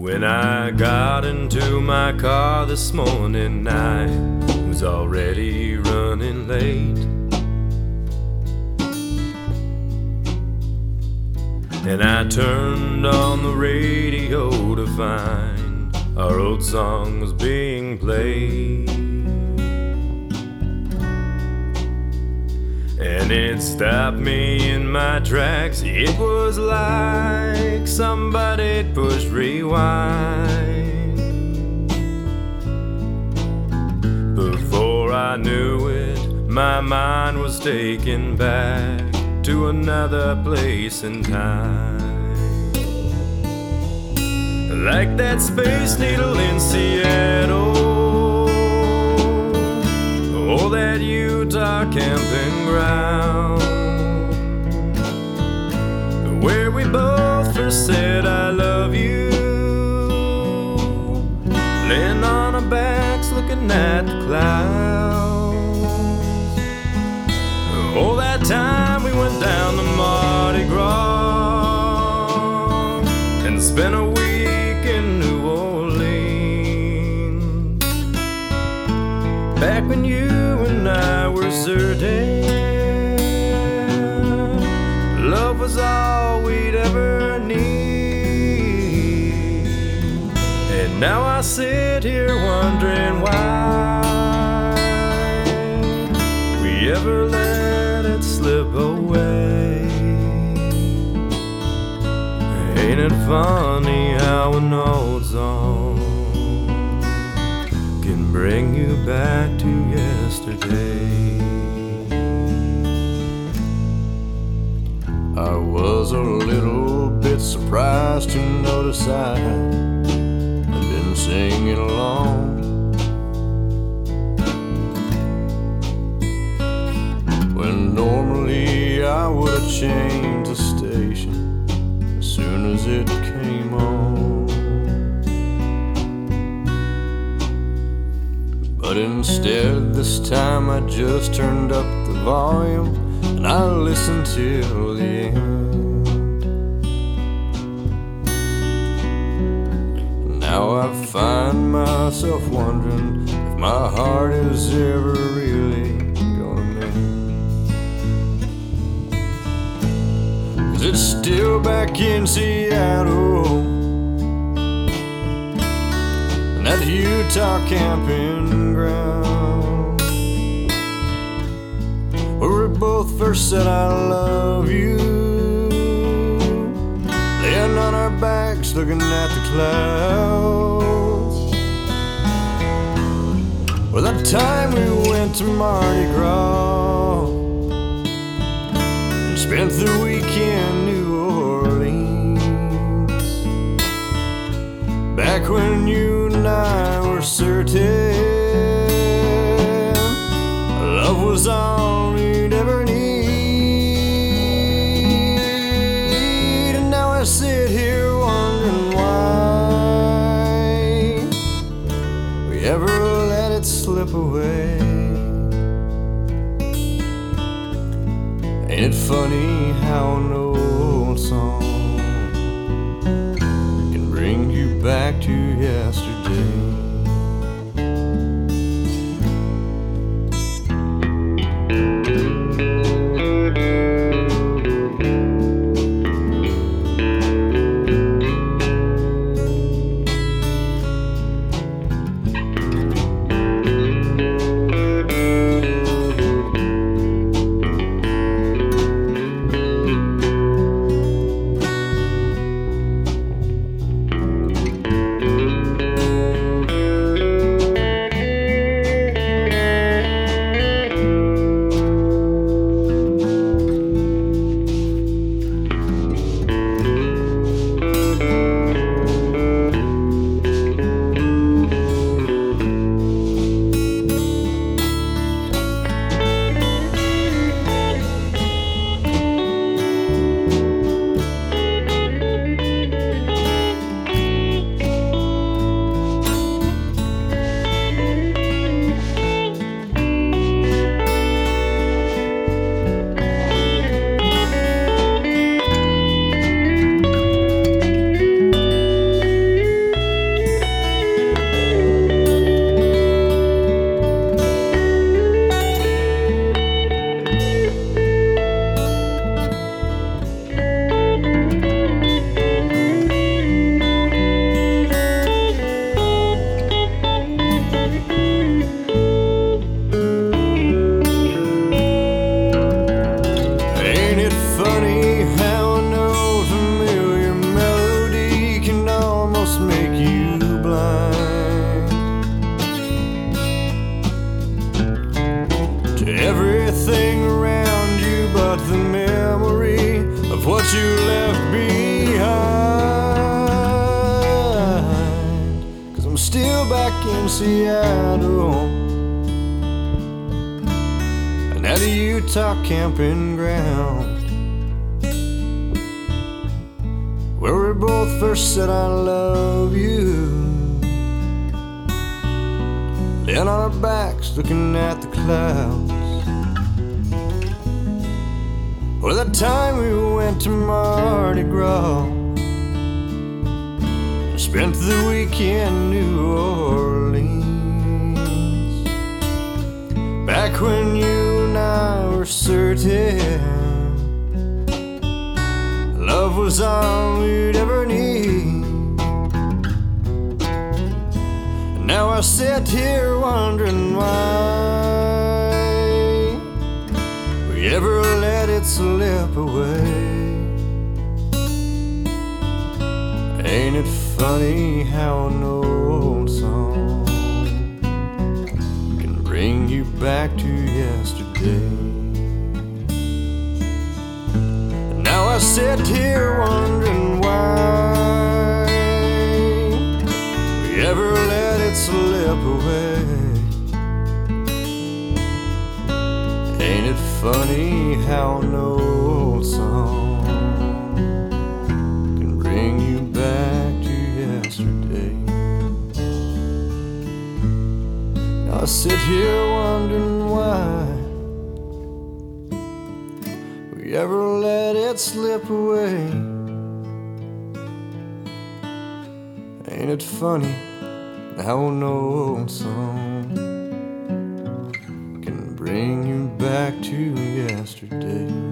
When I got into my car this morning, I was already running late. And I turned on the radio to find our old song was being played. And it stopped me in my tracks. It was like somebody pushed rewind. Before I knew it, my mind was taken back to another place and time. Like that Space Needle in Seattle, or that Utah camping ground, where we both first said I love you, laying on our backs looking at the clouds. Oh, that time we went down to Mardi Gras and spent a week in New Orleans. Back when you and I were certain love was all we'd ever need. And now I sit here wondering why we ever let it slip away. Ain't it funny how an old song can bring you back to yesterday? I was a little bit surprised to notice I had been singing along when normally I would have changed the station as soon as it came on. But instead this time I just turned up the volume and I listened till the end. Now I find myself wondering if my heart is ever really gonna mend. Is it still back in Seattle, and that Utah camping ground, where we both first said I love you, laying on our backs looking at the clouds? Well, that time we went to Mardi Gras and spent the week in New Orleans. Back when you and I were certain love was all we'd ever need. And now I sit here wondering why we ever let it slip away. Ain't it funny how an old song can bring you back to yesterday? what you left behind. 'Cause I'm still back in Seattle, and at a Utah camping ground, where we both first said I love you. Laying on our backs looking at the clouds, or that time we went to Mardi Gras, spent the week in New Orleans. Back when you and I were certain love was all we'd ever need. And now I sit here wondering why we ever let it slip away. Ain't it funny how an old song can bring you back to yesterday? Now I sit here wondering why we ever let it slip away. Ain't it funny how an old song can bring you back to yesterday? Now I sit here wondering why we ever let it slip away. Ain't it funny how an old song can bring you back to yesterday?